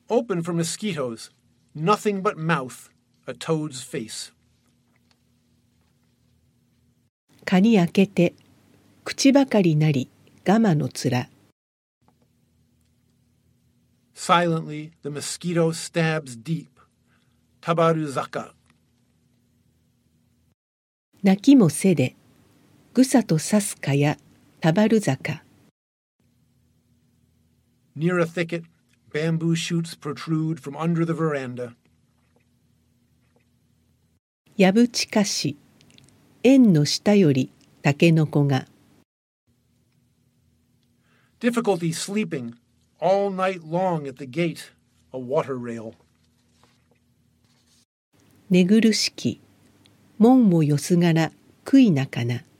open for mosquitoes, nothing but mouth, a toad's face. 蚊に開けて、口ばかりなり、ガマの面。 Silently, the mosquito stabs deep. Tabaruzaka. 泣きもせで、ぐさと刺す蚊や、タバル坂。 Near a thicket, bamboo shoots protrude from under the veranda. やぶ近し、縁の下よりタケノコが。 Difficulty sleeping all night long at the gate, a water rail. 寝苦しき、門をよすがら悔いなかな。